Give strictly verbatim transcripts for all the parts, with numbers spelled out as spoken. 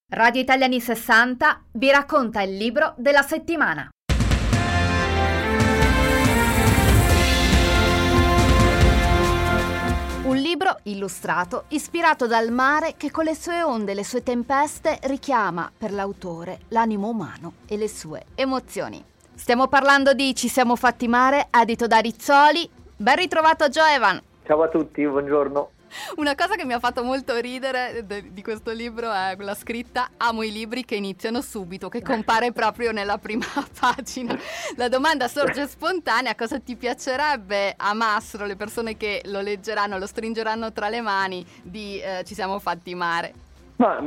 Radio Italia anni sessanta vi racconta il libro della settimana. Un libro illustrato, ispirato dal mare che con le sue onde e le sue tempeste richiama per l'autore l'animo umano e le sue emozioni. Stiamo parlando di Ci siamo fatti mare, edito da Rizzoli. Ben ritrovato Joevan! Ciao a tutti, buongiorno. Una cosa che mi ha fatto molto ridere de- di questo libro è quella scritta: amo i libri che iniziano subito, che compare proprio nella prima pagina. La domanda sorge spontanea: cosa ti piacerebbe a Mastro, le persone che lo leggeranno, lo stringeranno tra le mani, di eh, Ci siamo fatti mare? Ma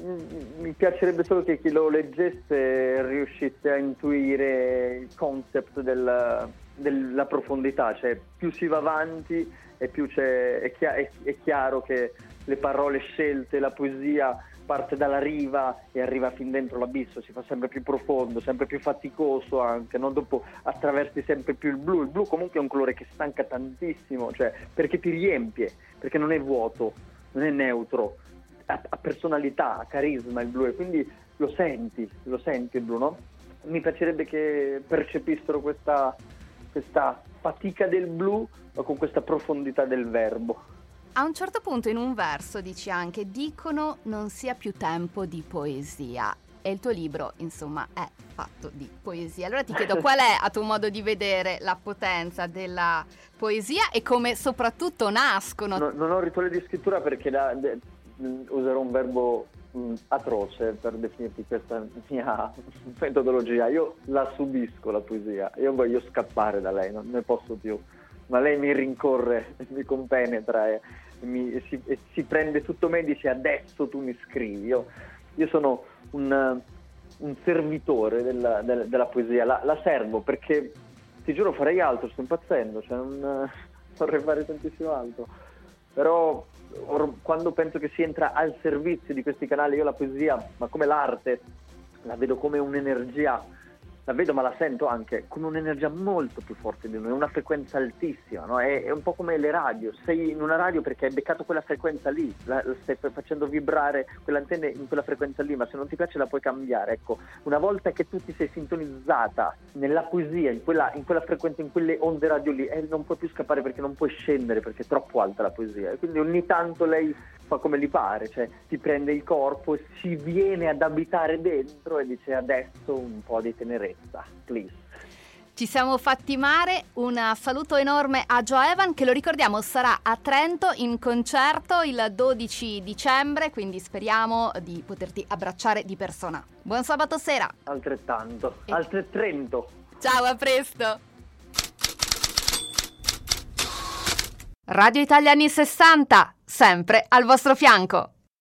m- mi piacerebbe solo che chi lo leggesse riuscisse a intuire il concept del, della profondità, cioè più si va avanti e più c'è, è, chia- è, è chiaro che le parole scelte, la poesia parte dalla riva e arriva fin dentro l'abisso, si fa sempre più profondo, sempre più faticoso anche, no? Dopo attraversi sempre più il blu. Il blu comunque è un colore che stanca tantissimo, cioè perché ti riempie, perché non è vuoto, non è neutro, ha, ha personalità, ha carisma il blu, e quindi lo senti, lo senti il blu, no? Mi piacerebbe che percepissero questa, questa fatica del blu, ma con questa profondità del verbo. A un certo punto in un verso dici anche: dicono non sia più tempo di poesia, e il tuo libro insomma è fatto di poesia. Allora ti chiedo, qual è a tuo modo di vedere la potenza della poesia e come soprattutto nascono? No, non ho rituale di scrittura perché la, de, userò un verbo mh, atroce per definirti questa mia metodologia. Io la subisco la poesia, io voglio scappare da lei, non ne posso più. Ma lei mi rincorre, mi compenetra e, mi, e, si, e si prende tutto me e dice: adesso tu mi scrivi. Io, io sono un, un servitore della, della, della poesia, la, la servo perché, ti giuro, farei altro, sto impazzendo, cioè non vorrei fare tantissimo altro. Però or, quando penso che si entra al servizio di questi canali, io la poesia, ma come l'arte, la vedo come un'energia. La vedo, ma la sento anche come un'energia molto più forte di noi, una frequenza altissima, no? È, è un po' come le radio, sei in una radio perché hai beccato quella frequenza lì, la, la stai facendo vibrare quell'antenna in quella frequenza lì, ma se non ti piace la puoi cambiare. Ecco, una volta che tu ti sei sintonizzata nella poesia, in quella, in quella frequenza, in quelle onde radio lì, eh, non puoi più scappare perché non puoi scendere, perché è troppo alta la poesia. E quindi ogni tanto lei fa come gli pare, cioè ti prende il corpo e si viene ad abitare dentro e dice: adesso un po' di tenerezza, please. Ci siamo fatti mare, un saluto enorme a Joevan, che lo ricordiamo sarà a Trento in concerto il dodici dicembre, quindi speriamo di poterti abbracciare di persona. Buon sabato sera. Altrettanto, e... altrettanto. Ciao, a presto. Radio Italia anni sessanta, sempre al vostro fianco.